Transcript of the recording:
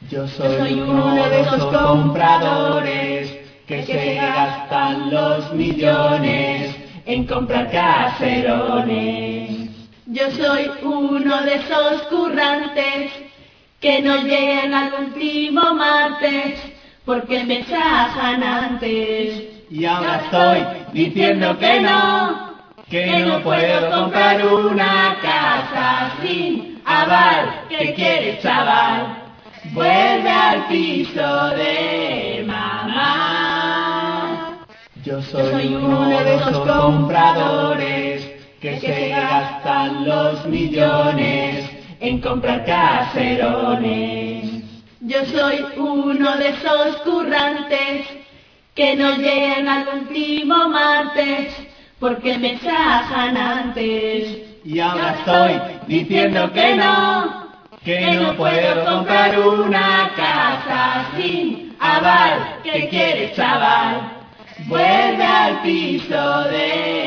Yo soy uno de esos compradores que se gastan los millones en comprar caserones. Yo soy uno de esos currantes que no llegan al último martes porque me sajan antes. Y ahora estoy diciendo que no puedo comprar una casa sin aval. ¿Qué quieres, chaval? Vuelve al piso de mamá. Yo soy uno de esos compradores que se gastan los millones en comprar caserones. Yo soy uno de esos currantes que no llegan al último martes porque me sajan antes. Y ahora estoy diciendo que no puedo comprar una casa sin aval. ¿Qué quieres, chaval? Vuelve al piso de